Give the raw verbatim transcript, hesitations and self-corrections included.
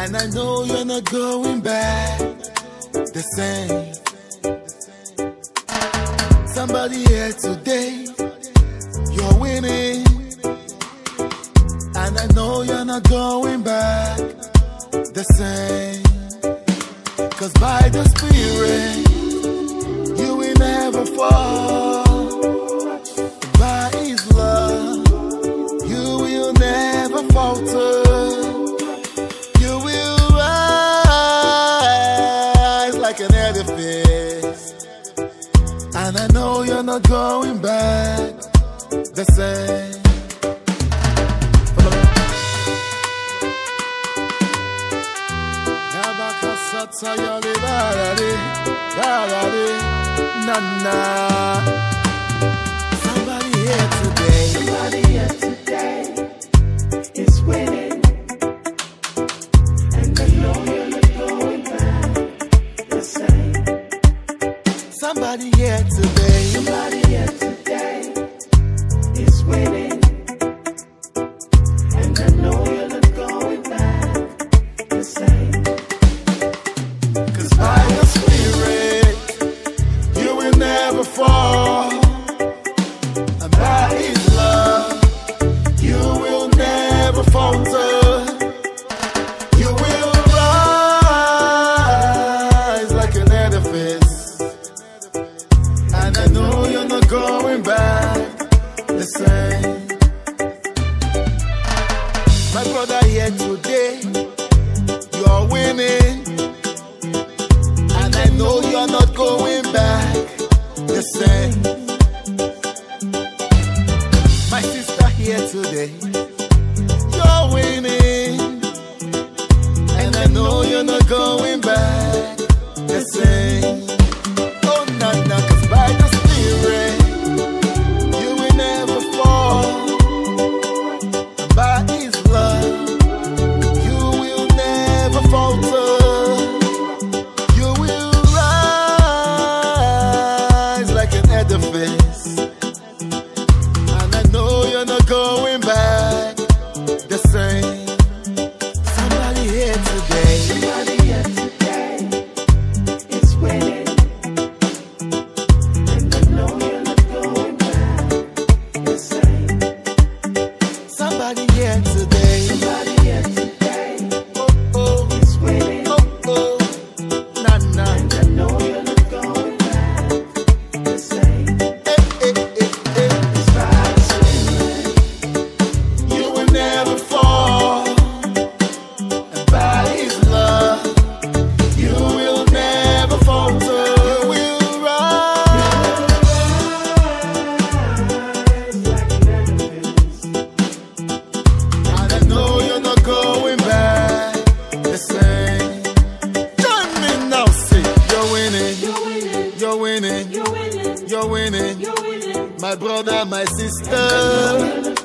And I know you're not going back the same. Somebody here today, you're winning. And I know you're not going back the same. Cause by the Spirit, you will never fall. By His love, you will never falter. You will rise like an edifice. And I know you're not going back the same. Somebody here today, somebody here today is winning, and I know you're not going back the same. Somebody here today, somebody here today is winning, and I know you're not going back the same. Cause by the Spirit, you will never fall. And by His love, you will never falter. You will rise like an edifice. And I know you're not going back the same. My brother here today, you're winning. And I know you're not going back the same. My sister here today, you're winning. And I know you're not going back the same. Oh, nah, nah, cause by the Spirit, you will never fall. And by His love, you will never falter. You will rise like an edifice. And I know you're not going back the same. Somebody here today, somebody here today is winning, and I know you're not going back the same. somebody here today, Somebody here today oh, oh, is winning, oh, oh, nah, nah. and I know you're not going back the same. Eh, eh, eh, eh. It's by the Spirit, You will never fall. And by His love, you will never falter. You will rise. like an edifice. And I know you're not going back the same. Join me now, say you're winning. You're winning, You're winning. you're winning, You're winning. you're winning. My brother, my I know sister. you're not